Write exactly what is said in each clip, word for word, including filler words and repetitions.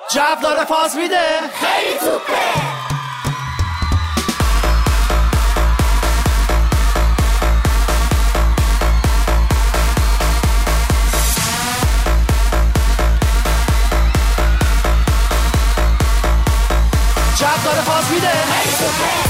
جف داره فاز میده، خیلی توپه. جف داره فاز میده، خیلی توپه.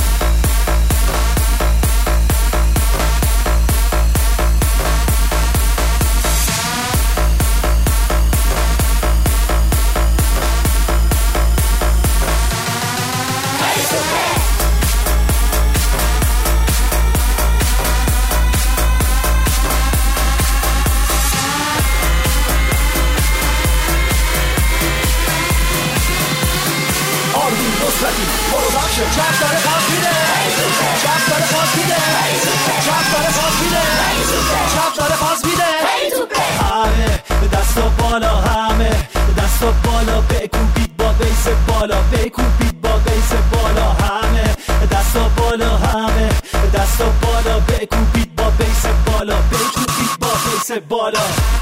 جف داره فاز میده، جف داره فاز میده، جف داره فاز میده، جف داره فاز میده. همه دست و بالا، همه دست و بالا، بکوبید با بیس بالا، بکوبید با بیس بالا. همه دست و بالا، همه دست و بالا، بکوبید با بیس بالا، بکوبید با بیس بالا.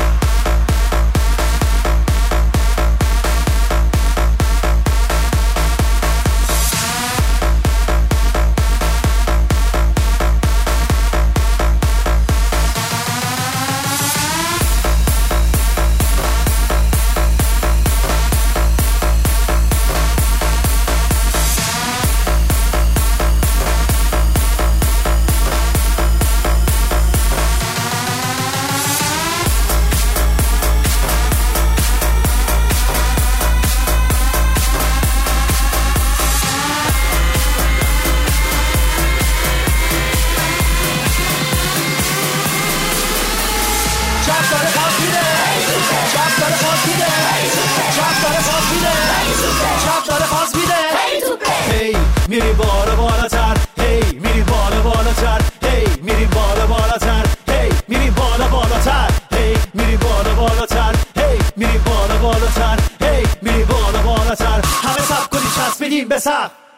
جف داره فاز میده، جف داره فاز میده، جف داره فاز میده، جف داره فاز میده. هی میری بالا بالاتر، هی میری بالا بالاتر، هی میری بالا بالاتر، هی میری بالا بالاتر، هی میری بالا بالاتر، هی میری بالا بالاتر، هی میری بالا بالاتر. همه سب کنی چسبیدیم به سقف.